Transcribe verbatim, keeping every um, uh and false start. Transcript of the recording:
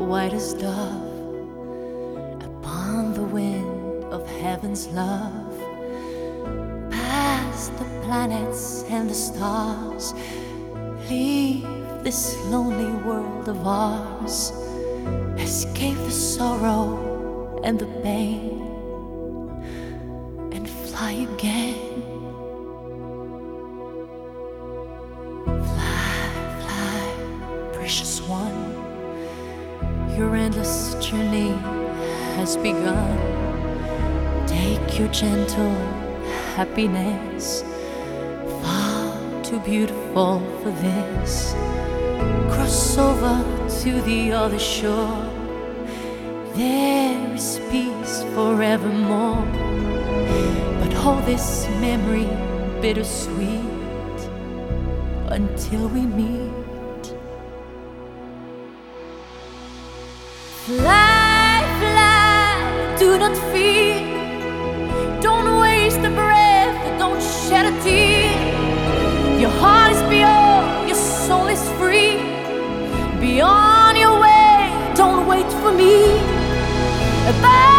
white as dove, upon the wind of heaven's love, past the planets and the stars, leave this lonely world of ours, escape the sorrow and the pain, and fly again. Precious one, your endless journey has begun. Take your gentle happiness, far too beautiful for this. Cross over to the other shore, there is peace forevermore. But hold this memory bittersweet until we meet. Fly, fly, do not fear. Don't waste a breath, don't shed a tear. Your heart is pure, your soul is free. Be on your way, don't wait for me. Bye.